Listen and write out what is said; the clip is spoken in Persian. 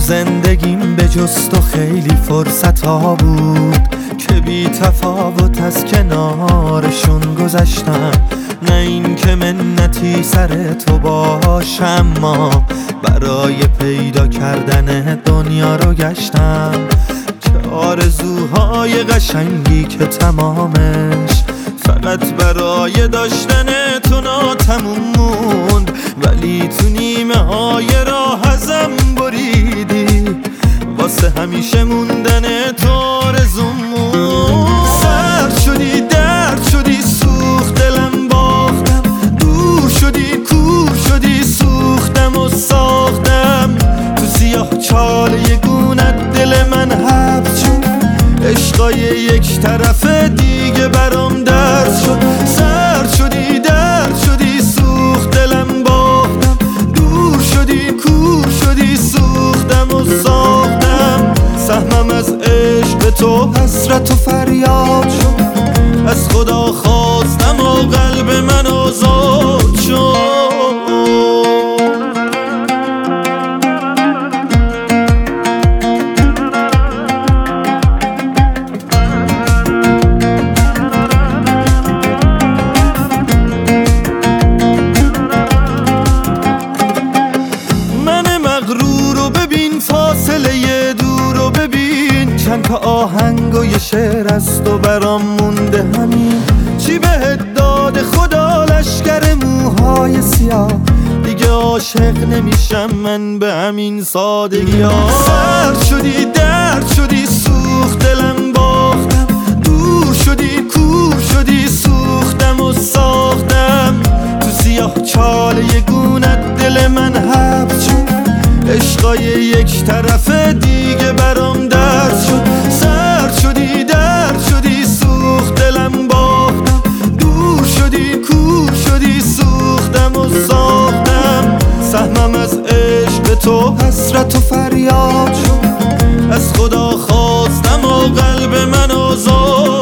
زندگیم به جز تو خیلی فرصت ها بود که بی تفاوت از کنارشون گذشتم. نه این که منتی سر تو باشم، ما برای پیدا کردن دنیا رو گشتم. که آرزوهای قشنگی که تمامش فقط برای داشتن تو ناتموم موند، ولی تو نیمه های راه ازم بریدی، واسه همیشه موندن تو آرزومون. سرد شدی، درد شدی، سوخت دلم باختم، دور شدی، کور شدی، سوختم و ساختم. تو سیاه چال یگونت دل من حبس شد، عشقای یک طرفه دیگه برام درس شد. سرد شدی، درد شدی، سوخت دلم باختم، دور شدی، کور شدی، سوختم و ساختم. سهمم از عشق تو حسرت و فریاد شد، از خدا خواستم و قلب من آزاد شد. فاصله دور رو ببین، چند تا آهنگ و یه شعر از تو برام مونده. همین چی بهت داده خدا لشکر موهای سیاه، دیگه عاشق نمیشم من به همین سادگی ها. سرد شدی، درد شدی، سوخت دلم باختم، دور شدی، کور شدی، سوختم و ساختم. تو سیاه چال یگونت دل من حبس شد، عشقای یک طرفه دیگه برام درس شد. سرد شدی، درد شدی، سوخت دلم باختم، دور شدی، کور شدی، سوختم و ساختم. سهمم از عشق تو حسرت و فریاد شد، از خدا خواستم و قلب من آزاد